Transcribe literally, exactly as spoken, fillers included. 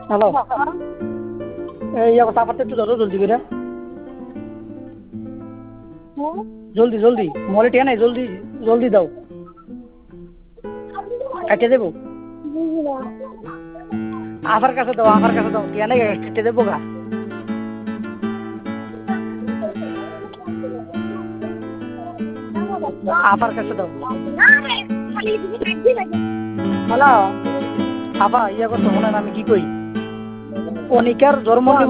Hello, এই অবস্থা আপাতত একটু ধরো জলদি করে, জলদি জলদি মলে টিয়া নাই, জলদি জলদি দাও, কেটে দেবো। আফার কাছে দাও, আফার কাছে দাও, টিয়া নাই কেটে দেবো গা। আফার কাছে দাও। হ্যালো, আফা ইয়া করতো শোনেন আমি কি কই, অনিকার জন্ম